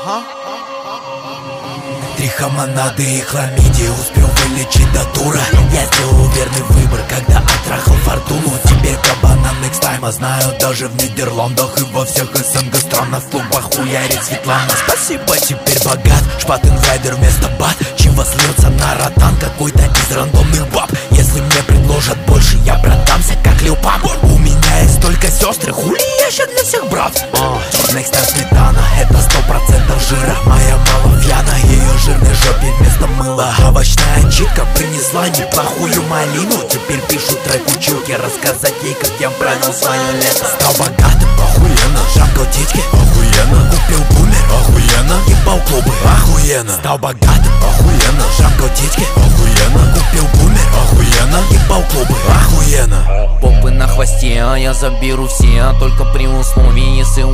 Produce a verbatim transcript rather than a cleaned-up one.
Три хамонады и хламидии успел вылечить до тура. Я сделал верный выбор, когда оттрахал фортуну. Теперь кабана next time, а знаю даже в Нидерландах и во всех СНГ странах в клубах хуярит Светлана. Спасибо, теперь богат, шпатенрайдер вместо бат. Чего слился на ротан какой-то из рандомных баб. Если мне предложат больше, я продамся как Лил Памп. У меня есть только сестры, хули я ща для всех брат. uh, Next time сметана, это сто процентов жира. Моя мама пьяна, ее жирной жопе вместо мыла. Овощная читка принесла неплохую малину. Теперь пишу трек училке, рассказать ей, как я правил свое лето. Стал богатым, охуенно, жамкал титьки, охуенно. Купил бумер, охуенно, ебал клубы, охуенно. Стал богатым, охуенно, жамкал титьки, охуенно. Купил бумер, охуенно, ебал клубы, охуенно. Попы на хвосте, а я заберу все, только при условии, если